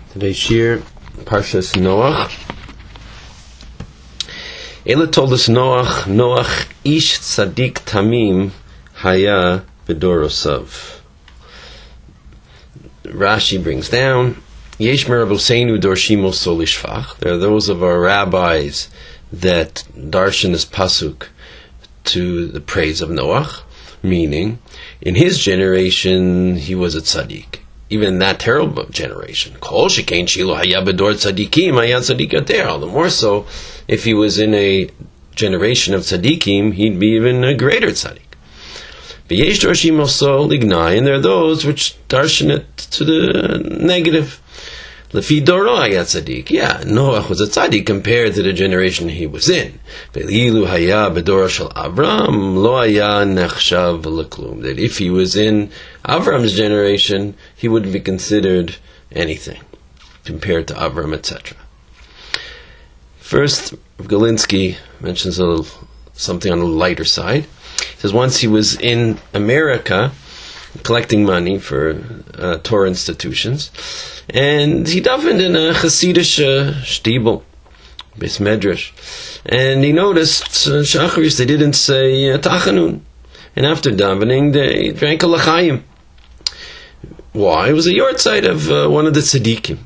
Today's shir, Parshas Noach. Ela told us Noach ish tzadik tamim haya b'dorosav. Rashi brings down, Yesh meraboseinu dorshim oso lishvach. There are those of our rabbis that darshan this pasuk to the praise of Noach, meaning, in his generation, he was a tzaddik. Even in that terrible generation. Kol shekein shilo haya bedor tzaddikim haya tzaddik yoter. All the more so, if he was in a generation of tzaddikim, he'd be even a greater tzaddik. V'yesh dorshim oso lignai, and there are those which darshan it to the negative. Lefi doro haya tzaddik. Yeah, Noach was a tzaddik compared to the generation he was in. Ve'ilu haya bedor shel Avram lo haya nechshav leklum. That if he was in Avram's generation, he wouldn't be considered anything compared to Avram, etc. First, Galinsky mentions something on the lighter side. He says once he was in America collecting money for Torah institutions, and he davened in a Hasidish shtibel, Beis Medrash, and he noticed Shacharis, they didn't say Tachanun, and after davening they drank a l'chaim. Why? It was a yortzeit of one of the tzaddikim.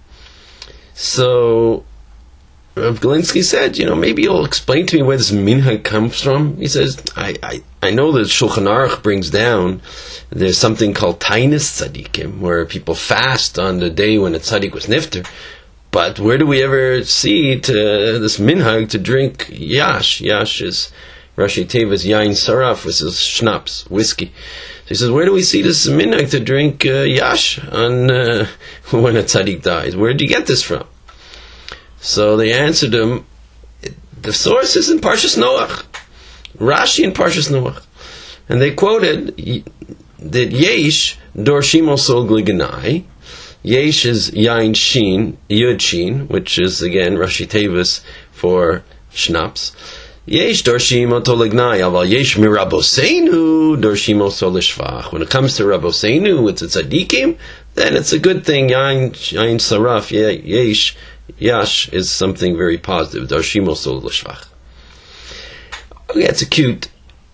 So Rav Galinsky said, maybe you'll explain to me where this minhag comes from. He says, I know that Shulchan Aruch brings down there's something called Tainis Tzaddikim, where people fast on the day when a tzaddik was nifter. But where do we ever see this minhag to drink yash? Yash is Rashi Teva's yain saraf, which is schnapps, whiskey. So he says, where do we see this minhag to drink yash on when a tzaddik dies? Where did you get this from? So they answered him, the source is in Parshas Noach, Rashi in Parshas Noach, and they quoted that Yesh dorshim oso gliganai. Yesh is yain shin, yud shin, which is again Rashi Tevis for schnapps. Yesh dorshim oto lignai, aval yesh miraboseinu dorshim oso lishvach. When it comes to Raboseinu, it's a tzaddikim, then it's a good thing. Yain saraf, yesh. Yash is something very positive. Darshim oso l'shvach. Okay, it's a cute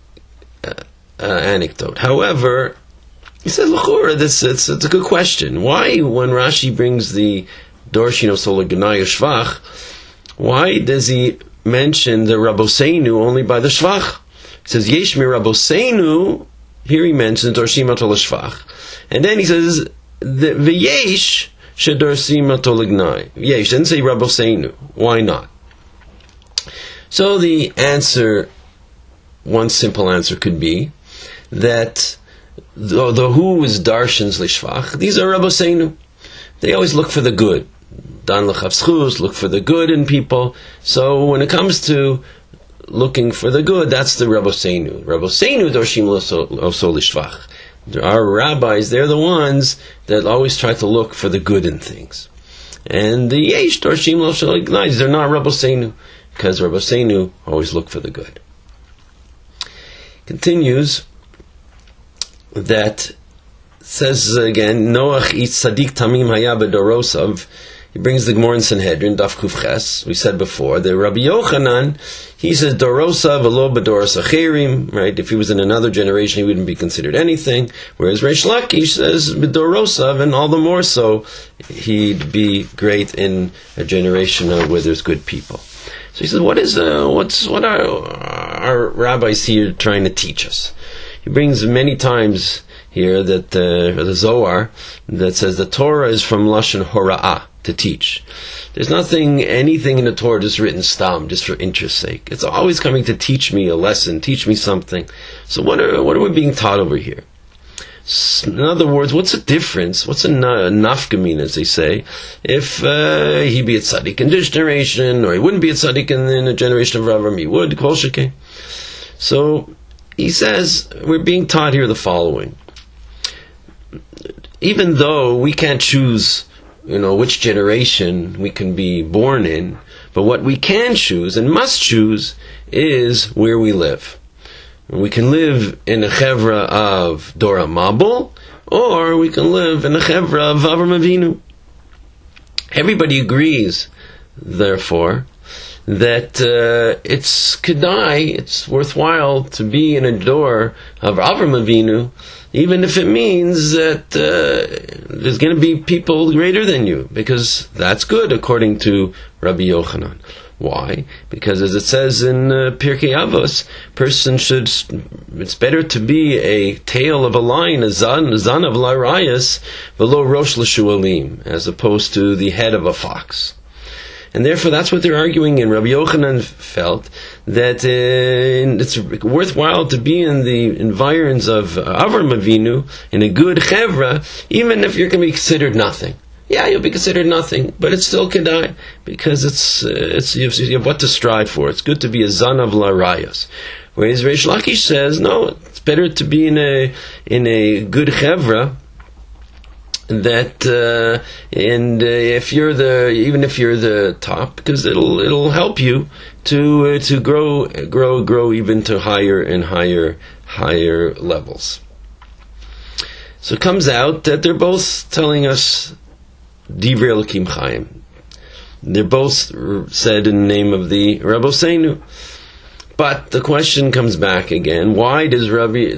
anecdote. However, he said, "L'chora, it's a good question. Why, when Rashi brings the Darshim oso l'gnai shvach, why does he mention the Raboseinu only by the shvach? He says Yesh mi Raboseinu. Here he mentions Darshim oso l'shvach, and then he says the v'yesh. Shedorsim atolignai. Yesh didn't say Raboseinu. Why not? So the answer, one simple answer could be that the who is Darshan's lishvach, these are Raboseinu. They always look for the good. Dan l'chavschus, look for the good in people. So when it comes to looking for the good, that's the Raboseinu. Raboseinu dorshim oso lishvach. Our rabbis, they're the ones that always try to look for the good in things. And the Yesh Dorshim Lo Shel Ignai, they're not Raboseinu, because Raboseinu always look for the good. Continues that says again, Noach eats Tzadik Tamim Haya B'dorosav. He brings the Gemara in Sanhedrin, Daf Kuf Ches. We said before, the Rabbi Yochanan, he says Dorosa v'lo b'doros acherim. Right? If he was in another generation, he wouldn't be considered anything. Whereas Reish Lakish says b'dorosa, and all the more so, he'd be great in a generation where there's good people. So he says, what are our rabbis here trying to teach us? He brings many times here that the Zohar that says the Torah is from Lashon Hora'ah, to teach. There's anything in the Torah just written stam, just for interest's sake. It's always coming to teach me a lesson, teach me something. So what are we being taught over here? In other words, what's the difference? What's a nafkamin, as they say, if he be a tzaddik in this generation, or he wouldn't be a tzaddik in a generation of Avram, he would, kol shekeh. So he says, we're being taught here the following. Even though we can't choose which generation we can be born in, but what we can choose and must choose is where we live. We can live in a chevra of Dora Mabul, or we can live in a chevra of Avram Avinu. Everybody agrees, therefore, that it's kedai, it's worthwhile to be in a door of Avram Avinu, even if it means that there's going to be people greater than you, because that's good according to Rabbi Yochanan. Why? Because as it says in Pirkei Avos, it's better to be a tail of a lion, a zan of larayas, velo rosh l'shualim, as opposed to the head of a fox. And therefore that's what they're arguing, and Rabbi Yochanan felt that it's worthwhile to be in the environs of Avram Avinu, in a good chevra, even if you're going to be considered nothing. Yeah, you'll be considered nothing, but it's still kedai, because you have what to strive for. It's good to be a zan of larayas. Whereas Reish Lakish says, no, it's better to be in a good chevra, that even if you're the top, because it'll help you to grow even to higher and higher levels. So it comes out that they're both telling us Divrei Elokim Chaim. They're both said in the name of the Rabboseinu. But the question comes back again: why does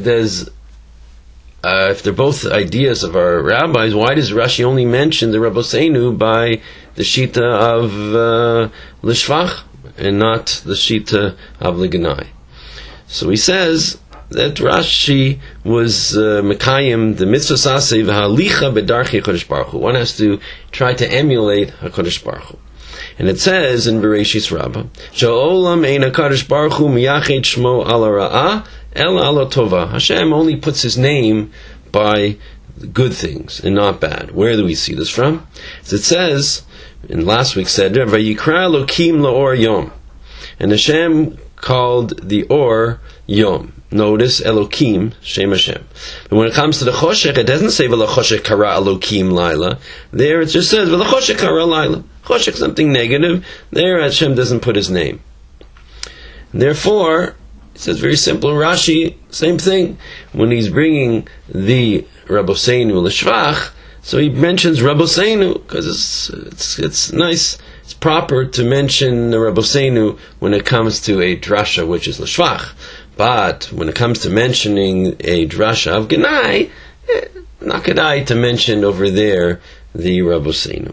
if they're both ideas of our rabbis, why does Rashi only mention the Rabboseinu by the Shita of L'Shvach and not the Shita of L'Ganai? So he says that Rashi was Mekayim, the mitzvah saseh v'halicha b'darchei HaKadosh Baruch Hu. One has to try to emulate HaKadosh Baruch Hu. And it says in Bereshis Rabbah, Sha'olam ein HaKadosh Baruch Hu miyached shmo ala ra'ah el ala tova. Hashem only puts His name by good things and not bad. Where do we see this from? As it says, in last week said, Vayikra Elokim la'or yom. And Hashem called the or yom. Notice Elokim, Shem Hashem. And when it comes to the Choshech, it doesn't say V'lachoshech kara Elokim laila. There it just says V'lachoshech kara laila. Choshech something negative. There Hashem doesn't put His name. And therefore, it says very simple. Rashi, same thing. When he's bringing the Rabboseinu L'Shvach, so he mentions Rabboseinu because it's nice. It's proper to mention the Rabboseinu when it comes to a drasha, which is L'Shvach. But when it comes to mentioning a drasha of Ganai, not Ganai to mention over there the Rabboseinu.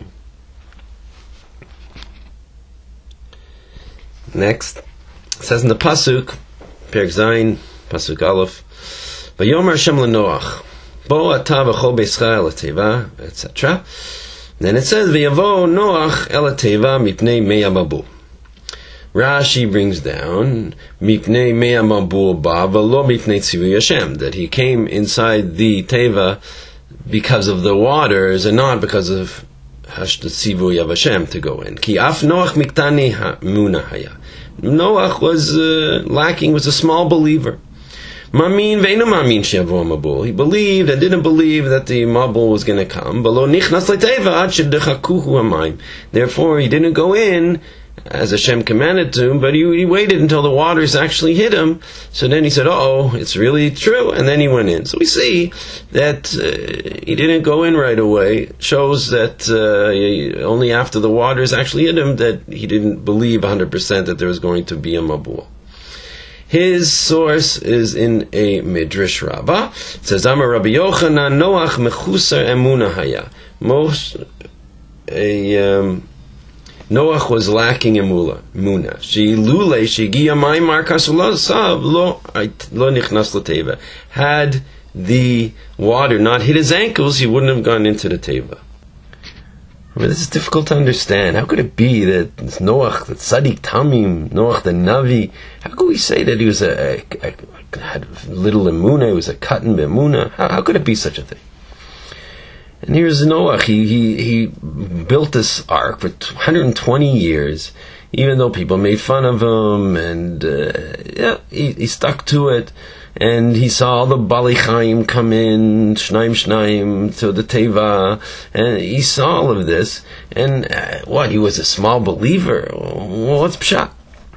Next, it says in the Pasuk, Perek Zayin, Pasuk Aleph, Vayomer Hashem leNoach, Bo ata v'chol beischa el hateva, etc. Then it says, V'yavo Noach el hateva mipnei mei hamabul. Rashi brings down mipnei mei hamabul ba v'lo mipnei tzivui Hashem, that he came inside the teva because of the waters and not because of the tzivui of Hashem to go in. Ki af Noach miktani ha'muna haya. Noach was lacking, was a small believer. Mamin ve'enu mamin she'yavo mabul. He believed and didn't believe that the mabul was going to come. V'lo nichnas le'teva ad shedechakuhu hamayim. Therefore, he didn't go in as Hashem commanded to him, but he waited until the waters actually hit him. So then he said, "Oh, it's really true," and then he went in. So we see that he didn't go in right away. Shows that only after the waters actually hit him that he didn't believe 100% that there was going to be a mabul. His source is in a Midrash Rabbah. It says, Amar Rabbi Yochanan, Noach mechusar emuna haya. Noach was lacking emuna. She lule, she giya maimar kasulasav lo nichnas l'teva. Had the water not hit his ankles, he wouldn't have gone into the teva. I mean, this is difficult to understand. How could it be that it's Noach, the Tzaddik Tamim, Noach the Navi? How could we say that he was had little emuna, he was a katan be'emuna? How could it be such a thing? And here's Noach. He built this ark for 120 years, even though people made fun of him, and he stuck to it. And he saw all the Balei Chaim come in, Shnaim, to the Teva, and he saw all of this. And he was a small believer? Well, what's Pshat?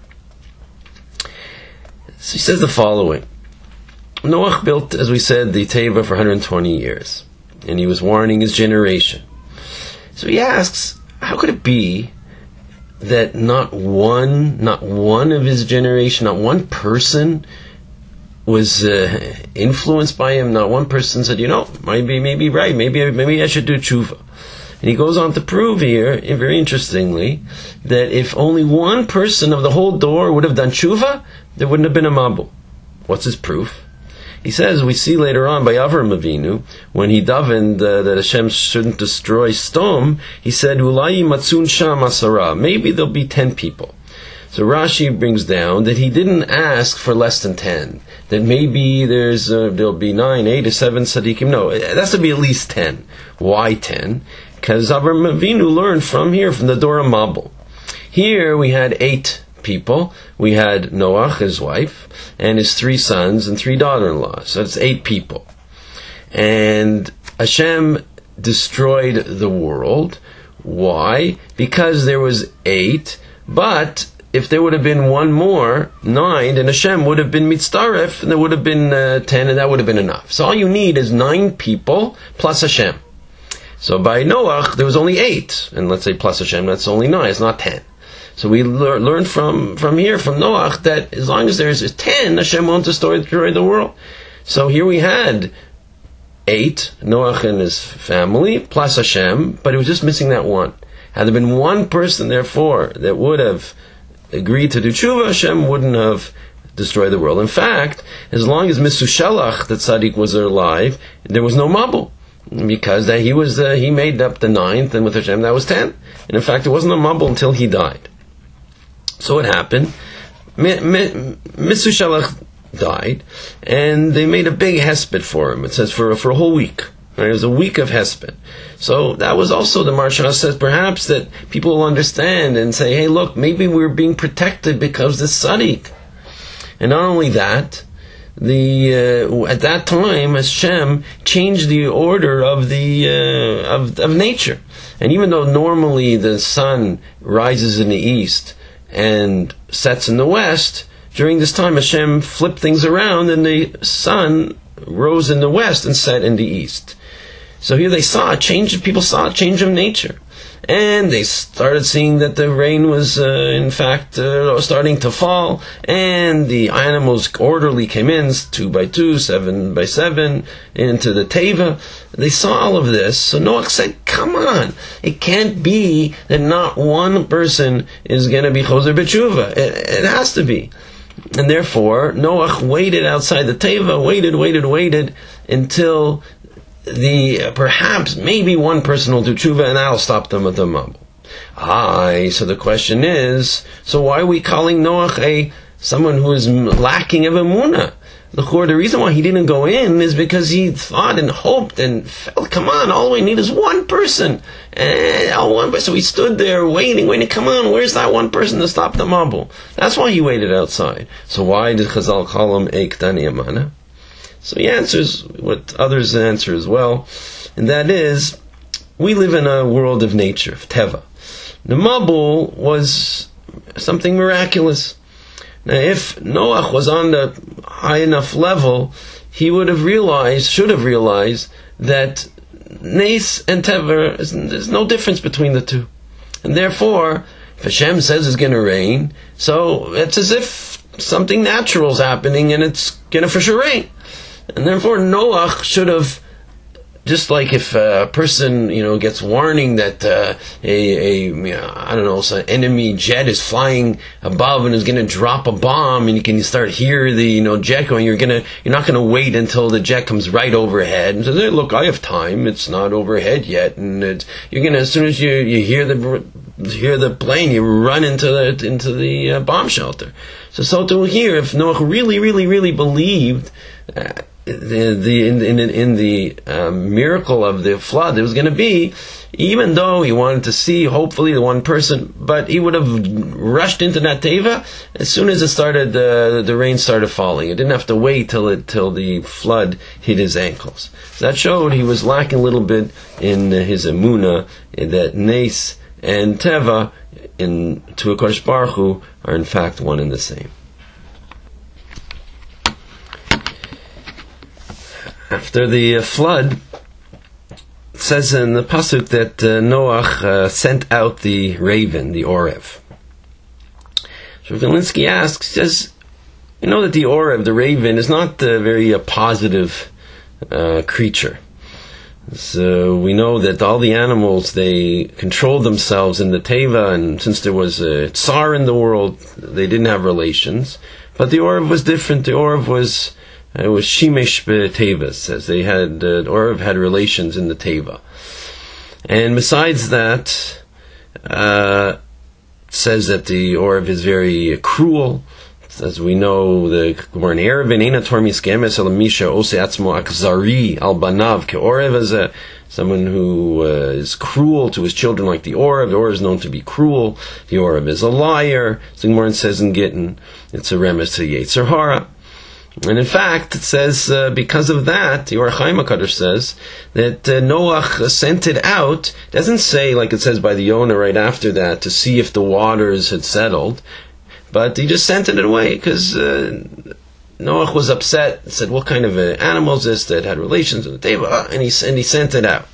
So he says the following. Noach built, as we said, the Teva for 120 years. And he was warning his generation. So he asks, how could it be that not one of his generation, not one person was influenced by him? Not one person said, maybe right, maybe I should do tshuva. And he goes on to prove here, very interestingly, that if only one person of the whole door would have done tshuva, there wouldn't have been a mabul. What's his proof? He says, we see later on by Avram Avinu, when he davened that Hashem shouldn't destroy Sdom, he said, Ulayi matzun sham asara, maybe there'll be 10 people. So Rashi brings down that he didn't ask for less than 10, that maybe there'll be 9, 8, or 7 tzaddikim. No, it has to be at least 10. Why 10? Because Avram Avinu learned from the Dora Mabul. Here we had 8 people. We had Noach, his wife, and his 3 sons and 3 daughter-in-laws. So that's 8 people. And Hashem destroyed the world. Why? Because there was 8, but if there would have been one more, 9, then Hashem would have been mitzaref, and there would have been 10, and that would have been enough. So all you need is 9 people plus Hashem. So by Noach, there was only 8, and let's say plus Hashem, that's only 9, it's not 10. So we learned from here, from Noach, that as long as there's 10, Hashem won't destroy the world. So here we had 8, Noach and his family, plus Hashem, but it was just missing that one. Had there been one person, therefore, that would have agreed to do tshuva, Hashem wouldn't have destroyed the world. In fact, as long as Misushalach, the tzaddik, was alive, there was no mabul. Because he made up the 9th, and with Hashem that was 10. And in fact, it wasn't a mabul until he died. So what happened? Misushalach died, and they made a big hesped for him. It says for a whole week. Right? It was a week of hesped. So that was also, the Maharsha says, perhaps that people will understand and say, hey, look, maybe we're being protected because this tzaddik. And not only that, at that time, Hashem changed the order of of nature. And even though normally the sun rises in the east and sets in the west, during this time Hashem flipped things around, and the sun rose in the west and set in the east. So here they saw a change. People saw a change of nature. And they started seeing that the rain was, in fact, starting to fall, and the animals orderly came in, 2 by 2, 7 by 7, into the teva. They saw all of this, so Noach said, come on, it can't be that not one person is going to be choser b'tshuva. It has to be. And therefore, Noach waited outside the teva, waited, until perhaps maybe one person will do tshuva, and I'll stop them at the mabul. So the question is, so why are we calling Noach someone who is lacking of emunah? The reason why he didn't go in is because he thought and hoped and felt, come on, all we need is one person. So he stood there waiting, come on, where's that one person to stop the mabul? That's why he waited outside. So why did Chazal call him Eiktani Amana? So he answers what others answer as well, and that is, we live in a world of nature, of teva. The mabul was something miraculous. Now, if Noach was on the high enough level, he should have realized that Nes and Teva, there's no difference between the two. And therefore, if Hashem says it's going to rain, so it's as if something natural is happening and it's going to for sure rain. And therefore, Noach should have, just like if a person, gets warning that some enemy jet is flying above and is going to drop a bomb, and you can start hear the jet going. You're not going to wait until the jet comes right overhead and says, "Hey, look, I have time. It's not overhead yet." And you're going to, as soon as you hear the plane, you run into the bomb shelter. So to here, if Noach really, really, really believed in the miracle of the flood there was going to be, even though he wanted to see hopefully the one person, but he would have rushed into that teva as soon as it started. The rain started falling. It didn't have to wait till the flood hit his ankles. So that showed he was lacking a little bit in his emunah, in that Nes and teva to HaKadosh Baruch Hu are in fact one and the same. After the flood, it says in the pasuk that Noach sent out the raven, the Orev. So Galinsky asks, he says, you know that the Orev, the raven, is not a very positive creature. So we know that all the animals, they controlled themselves in the Teva, and since there was a Tsar in the world, they didn't have relations. But the Orev was different. The Orev was Shimesh Teva, says. They had, Orev had relations in the Teva. And besides that, says that the Orev is very cruel. As we know, the Gemara in Erevin, Eina Tor Miskemes El Misha Ose Atzmo Akzari Al Banav Ke'orev, as someone who is cruel to his children like the Orev. The Orev is known to be cruel. The Orev is a liar. As the Gemara says in Gittin, it's a remes to Yetzer Hara. And in fact, it says, because of that, the Or Chaim HaKadosh says, that Noach sent it out. It doesn't say, like it says by the Yonah right after that, to see if the waters had settled. But he just sent it away because Noach was upset. Said, "What kind of animal is this that had relations with the Teva?" And he sent it out.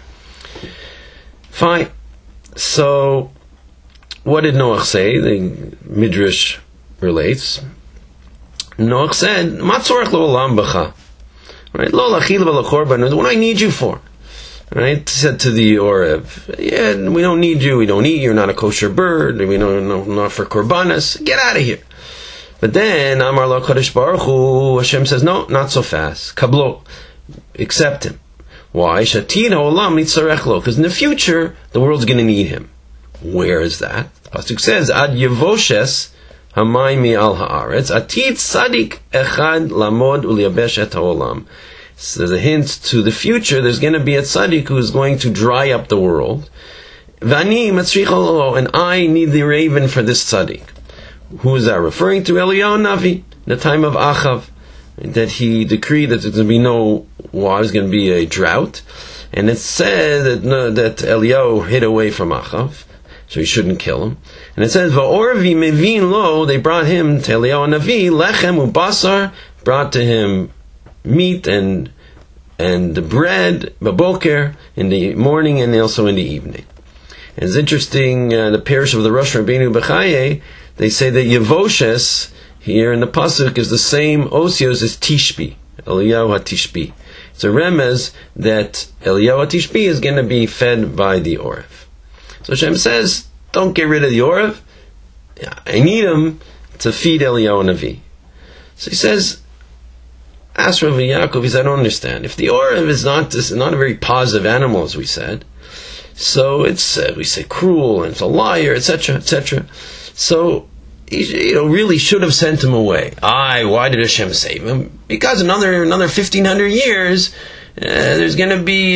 Fine. So, what did Noach say? The Midrash relates. Noach said, "Matzorach lo olam b'cha." Right? Lo lachil v'lo korban. What do I need you for? Right? Said to the Orev, yeah, we don't need you, we don't eat you, you're not a kosher bird, we don't not for korbanos, get out of here. But then, Amar lo Kadosh Baruch Hu, Hashem says, no, not so fast. Kablo, accept him. Why? Shatin ha'olam nitzarech lo, because in the future, the world's going to need him. Where is that? The pasuk says, Ad yevoshes hamaymi al haaretz, atid tzadik echad lamod uliyabesh et ha'olam. So there's a hint to the future. There's going to be a tzaddik who is going to dry up the world. V'ani matzrich lo, and I need the raven for this tzaddik. Who is that referring to? Eliyahu Navi, in the time of Achav, that he decreed that there's going to be no water, there's going to be a drought. And it said that Eliyahu hid away from Achav, so he shouldn't kill him. And it says, Va'orvi mevin lo, they brought him to Eliyahu Navi, lechem ubasar, brought to him meat and the bread, baboker, in the morning and also in the evening. And it's interesting, the parish of the Rosh Rabbeinu Bechaye, they say that Yevoshes, here in the Pasuk, is the same osios as Tishbi, Eliyahu HaTishbi. It's a remez that Eliyahu HaTishbi is going to be fed by the Orev. So Hashem says, don't get rid of the Orev, I need him to feed Eliyahu Navi. So he says, ask Rav Yaakov, he said, I don't understand. If the Orev is not a very positive animal, as we said, so it's, we say cruel, and it's a liar, etc., etc. So, he really should have sent him away. Why did Hashem save him? Because another 1,500 years, there's going to be,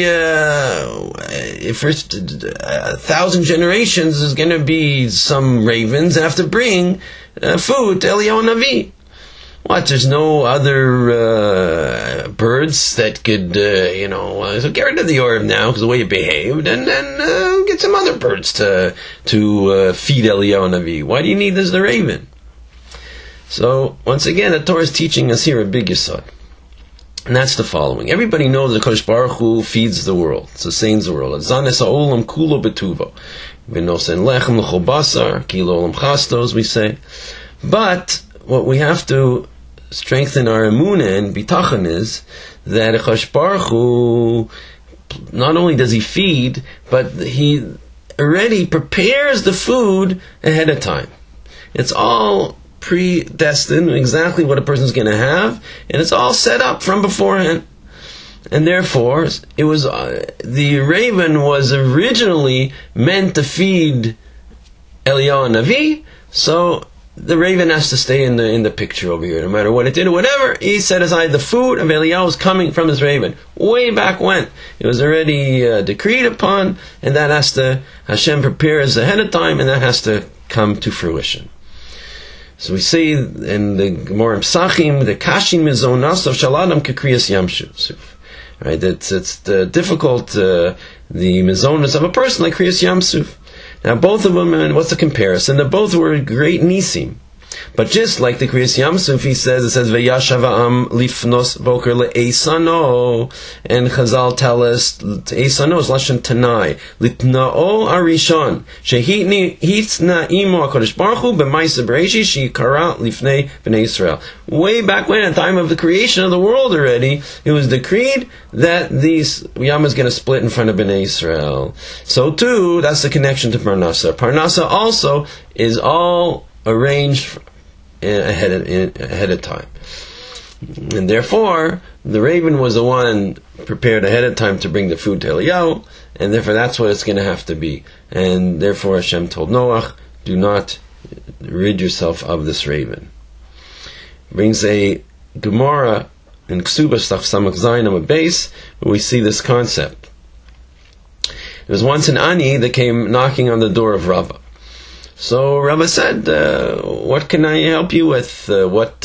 first 1,000 generations, there's going to be some ravens that have to bring food to Eliyahu Navi. What? There's no other birds that could, so get rid of the Orev now because of the way it behaved, and then get some other birds to feed Eliyahu Navi. Why do you need this, the raven? So, once again, the Torah is teaching us here a big yesod. And that's the following. Everybody knows that Kodesh Baruch Hu feeds the world, sustains the world. Zanes ha'olam kulo betuvo. V'nosen lechem l'chol basar, kilo olam chastos, we say. But what we have to strengthen our emunah and bitachon is that Kodesh Baruch Hu, not only does he feed, but he already prepares the food ahead of time. It's all predestined, exactly what a person's going to have, and it's all set up from beforehand. And therefore, it was the raven was originally meant to feed Eliyahu Navi, so the raven has to stay in the picture over here, no matter what it did or whatever. He set aside the food of Eliyahu was coming from this raven way back when. It was already decreed upon, and that Hashem prepares ahead of time, and that has to come to fruition. So we see in the Gemara Psachim, the Kashin Mizonas of Shaladam Kekriyas Yamshu. Right, it's difficult, the Mizonas of a person like Kriyas Yamsuf. Now both of them, and what's the comparison? They both were great nisim. But just like the Kriyas Yamsuf, he says, it says, V'yashav ha'am lifnos boker le'eisano. And Chazal tell us, eisano is Lashon Tanai. Litna'o arishon. Shehitna imo HaKadosh Baruch Hu b'maisa b'reishi shikara lifnei b'nei Yisrael. Way back when, at the time of the creation of the world already, it was decreed that these Yam is going to split in front of Bnei Israel. So too, that's the connection to Parnasa. Parnasa also is all arranged ahead of time. And therefore, the raven was the one prepared ahead of time to bring the food to Eliyahu, and therefore that's what it's going to have to be. And therefore Hashem told Noach, do not rid yourself of this raven. Brings a Gemara in Ksubas Taf Samach Zayin on a base, where we see this concept. There was once an Ani that came knocking on the door of Rava. So Rava said, "What can I help you with? What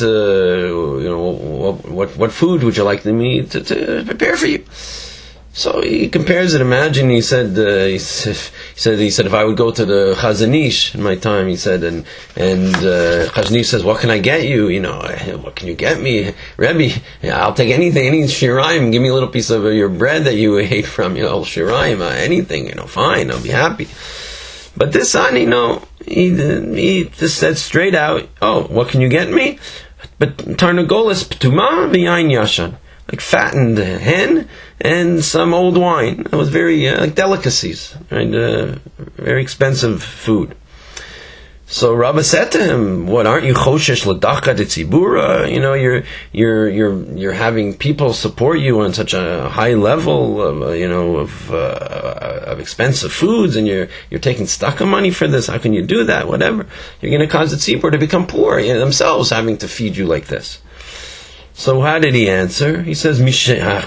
food would you like me to prepare for you?" So he compares it. Imagine he said, if I would go to the Chazanish in my time, he said, and Chazanish says, "What can I get you? What can you get me, Rebbe? I'll take anything, any shiraim. Give me a little piece of your bread that you ate from, shiraim, anything, fine, I'll be happy." But this son, he just said straight out, "Oh, what can you get me? But tarnagolas ptuma v'yain yashan." Like fattened hen and some old wine. It was very like delicacies, right? Very expensive food. So Rabbi said to him, "What, aren't you choshesh l'dachad etzibura? You're having people support you on such a high level of expensive foods, and you're taking staka money for this. How can you do that? Whatever. You're going to cause the tzibur to become poor, themselves having to feed you like this." So how did he answer? He says, He says,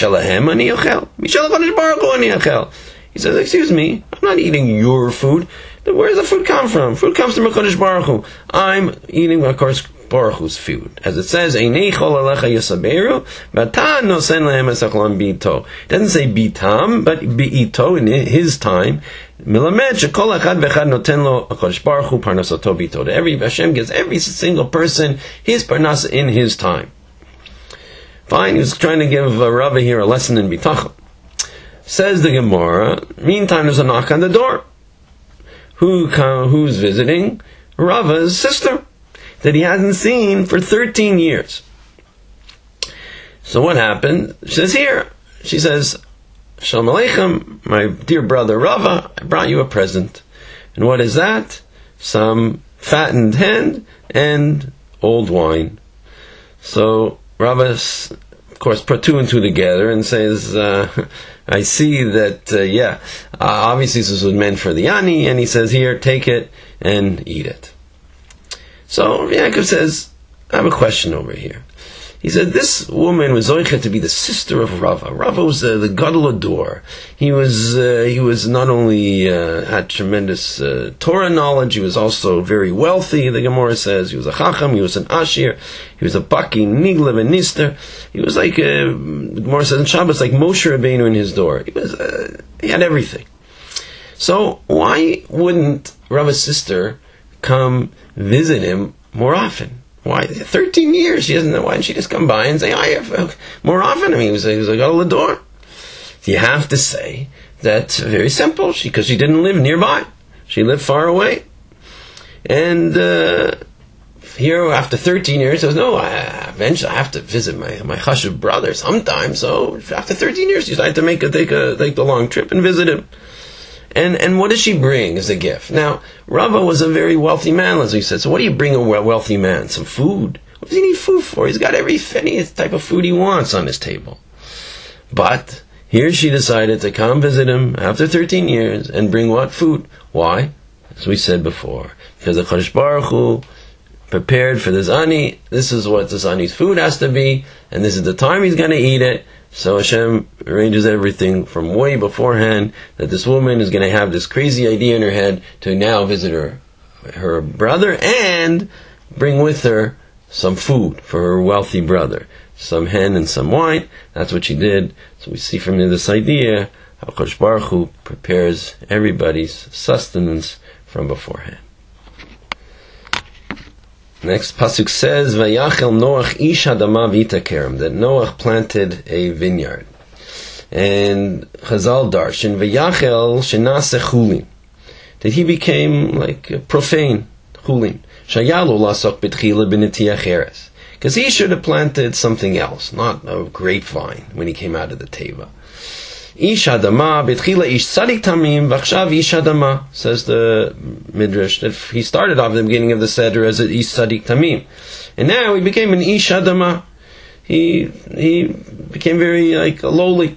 "Excuse me, I'm not eating your food. Where does the food come from? Food comes from HaKadosh Baruch Hu. I'm eating HaKadosh Baruch Hu's food. As it says, it doesn't say bitam, but bi'ito, in his time. Hashem gives every single person his parnasa in his time. Fine, he was trying to give Rava here a lesson in bitachon. Says the Gemara, meantime there's a knock on the door. Who's visiting? Rava's sister, that he hasn't seen for 13 years. So what happened? She says, here, she says, Shalom Aleichem, my dear brother Rava, I brought you a present. And what is that? Some fattened hen and old wine. So Rava, of course, put two and two together and says, I see that, obviously this was meant for the Ani, and he says, here, take it and eat it. So Yaakov says, I have a question over here. He said, this woman was zoichet to be the sister of Rava. Rava was the Gadol Ador. He was not only had tremendous Torah knowledge, he was also very wealthy, the Gemara says. He was a Chacham, he was an Ashir, he was a Baki, Niglev, and Nister. He was like, the Gemara says in Shabbos, like Moshe Rabbeinu in his door. He had everything. So why wouldn't Rava's sister come visit him more often? Why? 13 years. She doesn't know. Why didn't she just come by and say, more often? I mean, he was like, oh, the door. You have to say that's very simple, because she didn't live nearby. She lived far away. And here, after 13 years, she says, no, eventually I have to visit my Chashuv brother sometime. So after 13 years, she decided to take the long trip and visit him. And what does she bring as a gift? Now, Rava was a very wealthy man, as we said. So what do you bring a wealthy man? Some food? What does he need food for? He's got any type of food he wants on his table. But here she decided to come visit him after 13 years and bring what? Food. Why? As we said before, because the Kadosh Baruch Hu prepared for this Ani. This is what this Ani's food has to be, and this is the time he's going to eat it. So Hashem arranges everything from way beforehand, that this woman is going to have this crazy idea in her head to now visit her brother and bring with her some food for her wealthy brother. Some hen and some wine. That's what she did. So we see from this idea how Kadosh Baruch Hu prepares everybody's sustenance from beforehand. Next pasuk says, "Vayachel Noach ish hadama v'ita kerem," that Noach planted a vineyard, and Chazal darshan v'yachel shenase chulin, that he became like profane chulin. Shayalo lasok betchila b'netiach eres, because he should have planted something else, not a grapevine when he came out of the teva. Ish Adama, Betchila Ish Tzadik Tamim, Vachshav Ish Adama, says the Midrash, that he started off at the beginning of the Seder as an Ish Tzadik Tamim. And now he became an Ish Adama. He became very lowly.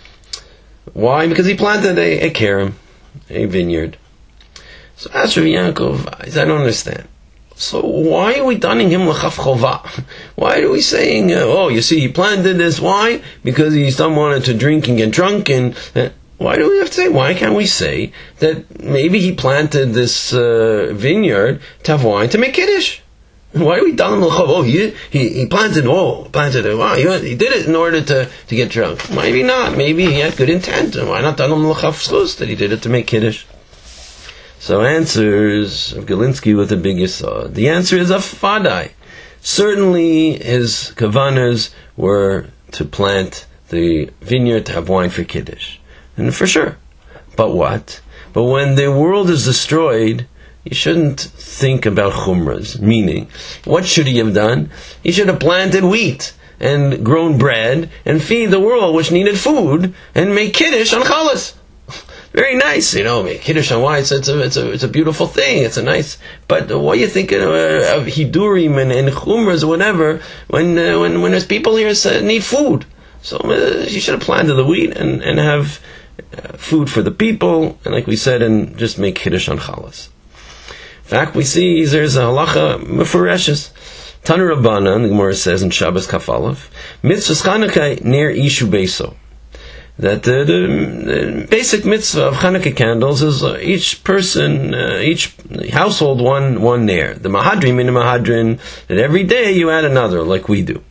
Why? Because he planted a kerem, a vineyard. So ask Rav Yaakov, I don't understand. So why are we dunning him l'chaf chova? Why are we saying, you see, he planted this? Why? Because he still wanted to drink and get drunk. And why do we have to say? Why can't we say that maybe he planted this vineyard to have wine to make kiddush? Why do we dun him l'chaf? He planted it. Wow, he did it in order to get drunk. Maybe not. Maybe he had good intent. Why not dun him l'chaf schus that he did it to make kiddush? So answers of Galinsky with a big yesod. The answer is afadai. Certainly his kavanas were to plant the vineyard to have wine for kiddush. And for sure. But what? But when the world is destroyed, you shouldn't think about chumras. Meaning, what should he have done? He should have planted wheat and grown bread and feed the world which needed food and make kiddush on chalas. Very nice, make kiddush on wine. It's a beautiful thing. It's a nice. But what are you thinking of hidurim and chumras or whatever when there's people here that need food? So you should have planted the wheat and have food for the people, and like we said, and just make kiddush on chalas. In fact, we see there's a halacha mefureshes. Tanu Rabbanan, the Gemara says in Shabbos Kaf Aleph, mitzvahs Chanukah ner ishu beiso. That the basic mitzvah of Chanukah candles is each person, each household one ner. The mahadrim in the mahadrin, that every day you add another, like we do.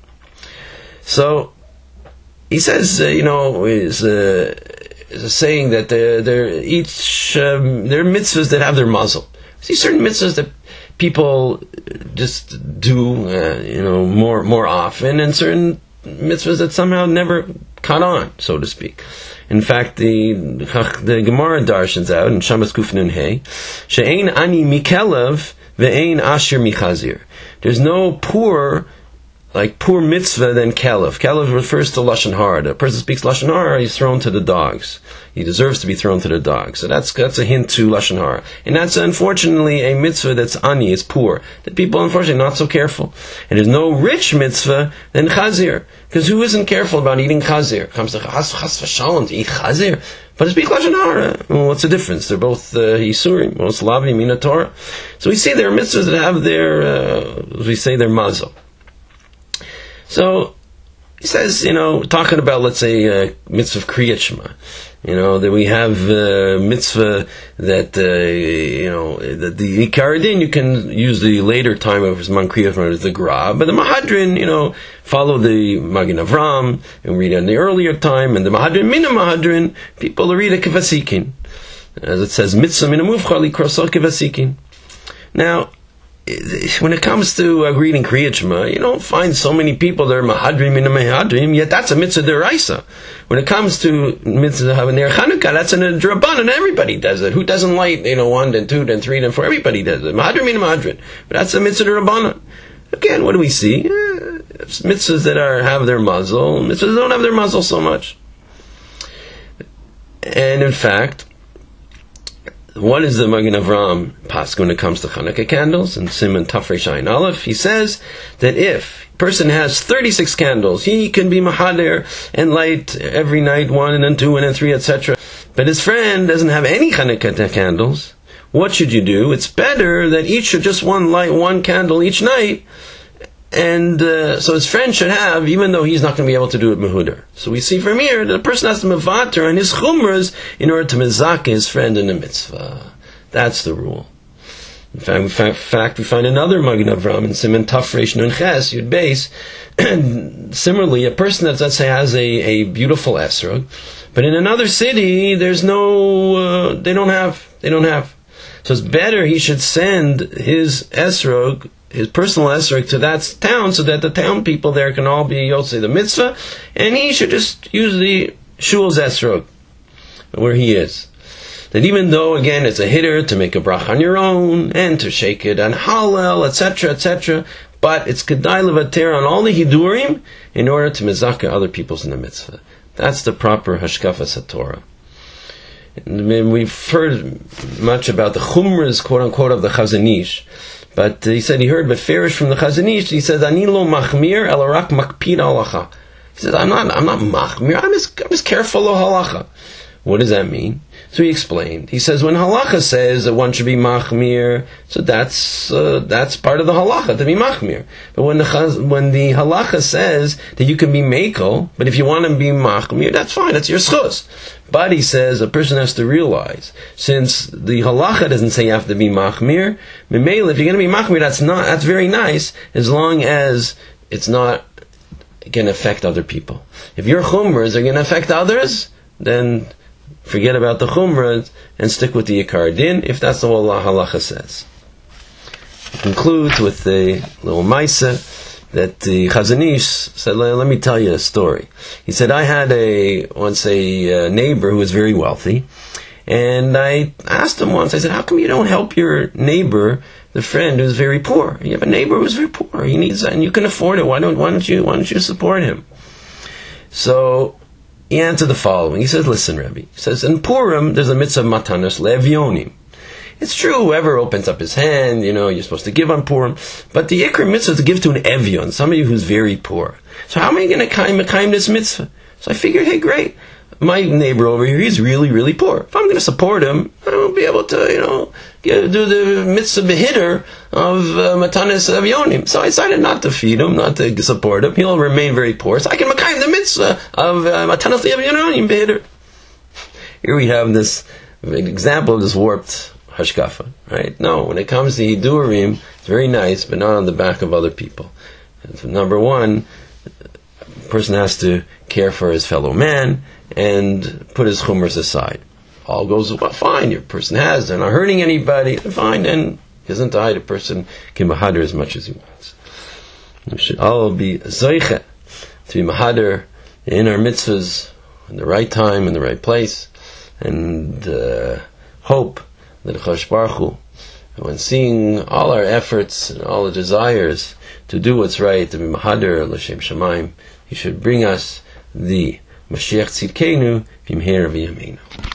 So he says, is a saying that there are mitzvahs that have their muzzle. See certain mitzvahs that people just do, more often, and certain mitzvahs that somehow never caught on, so to speak. In fact, the Gemara darshans out in Shabbos Kuf Nun Hey, she'ein ani mikelev ve'ein asher michazir. There's no poor mitzvah than kelev. Kelev refers to lashon hara. A person speaks lashon hara, he's thrown to the dogs. He deserves to be thrown to the dogs. So that's a hint to lashon hara. And that's unfortunately a mitzvah that's ani, it's poor. That people unfortunately are not so careful. And there's no rich mitzvah than chazir. Because who isn't careful about eating chazir? Comes to chas v'shalom to eat chazir. But to speak lashon hara, well, what's the difference? They're both yisurim, both lavim, mina Torah. So we see there are mitzvahs that have their mazel. So he says, talking about, let's say, mitzvah of Kriyat Shema, that we have mitzvah that, that the Ikar Din, you can use the later time of Zman Kriyat Shema as the Gra, but the Mahadrin, follow the Magen Avram, and read in the earlier time, and the Mahadrin, Mina Mahadrin, people read a Kivasikin. As it says, mitzvah mina muvchar likrosah Kivasikin. Now, when it comes to reading Kriyat Shema, you don't find so many people that are mahadrim in a mahadrim, yet that's a mitzvah deraisa. When it comes to mitzvah having ner Chanukah, that's a drabanan, everybody does it. Who doesn't light, 1, then 2, then 3, then 4, everybody does it. Mahadrim in a mahadrim. But that's a mitzvah derabanan. Again, what do we see? Mitzvahs that have their muzzle, mitzvahs that don't have their muzzle so much. And in fact, what is the Magen Avram pask when it comes to Chanukah candles? In Siman Tafrei Shayin Aleph, he says that if a person has 36 candles, he can be mahader and light every night 1 and then 2 and then 3, etc. But his friend doesn't have any Chanukah candles. What should you do? It's better that each should just light one candle each night. And so his friend should have, even though he's not going to be able to do it mehuder. So we see from here that a person has to mevater on his chumras in order to mezake his friend in the mitzvah. That's the rule. In fact, we find another Magen Avram in Siman Tafresh Nun Ches Yud Beis. Similarly, a person that, let's say, has a beautiful esrog, but in another city there's they don't have. So it's better he should send his esrog his personal esrog to that town so that the town people there can all be Yotzei the mitzvah, and he should just use the shul's esrog where he is. That even though, again, it's a hitter to make a brach on your own, and to shake it on Hallel, etc., but it's kedai levater on all the hidurim in order to mezaka other people's in the mitzvah. That's the proper hashkafas haTorah. And we've heard much about the chumras, quote-unquote, of the Chazon Ish, but he said he heard beferish from the Chazon Ish. He says, "Ani lo machmir el rak makpid halacha." He says, "I'm not machmir. I'm just careful of halacha." What does that mean? So he explained. He says when halacha says that one should be machmir, so that's part of the halacha to be machmir. But when the halacha says that you can be mekel, but if you want to be machmir, that's fine. That's your schus. But he says a person has to realize, since the halacha doesn't say you have to be machmir, memela, if you're going to be machmir, that's very nice as long as it's not going to affect other people. If your chumras are going to affect others, then forget about the chumrah and stick with the Yikar Din, if that's the whole halacha says. He concludes with a little maisa that the Chazon Ish said, let me tell you a story. He said, I had once a neighbor who was very wealthy, and I asked him once, I said, how come you don't help your neighbor, the friend who's very poor? You have a neighbor who's very poor, he needs that, and you can afford it, why don't you support him? So he answered the following. He says, listen, Rebbe. He says, in Purim, there's a mitzvah of matanos le'evyonim. It's true, whoever opens up his hand, you're supposed to give on Purim. But the ikar mitzvah is to give to an evyon, somebody who's very poor. So how am I going to kaim this mitzvah? So I figured, hey, great. My neighbor over here, he's really, really poor. If I'm going to support him, I won't be able to, do the mitzvah behitter of matanis evyonim. So I decided not to feed him, not to support him. He'll remain very poor. So I can makayim the mitzvah of matanis evyonim behitter. Here we have this example of this warped hashkafa, right? No, when it comes to hidurim, it's very nice, but not on the back of other people. And so number one, a person has to care for his fellow man and put his chumras aside. All goes well, fine, your person has, they're not hurting anybody, fine, and he doesn't die, the person can mahader as much as he wants. We should all be zoiche to be mahader in our mitzvahs in the right time, in the right place, and hope that Chosh Baruch Hu, when seeing all our efforts and all the desires to do what's right, to be mahader l'shem shamayim, He should bring us the Mashiach Tzidkenu Bimheira V'Yameinu.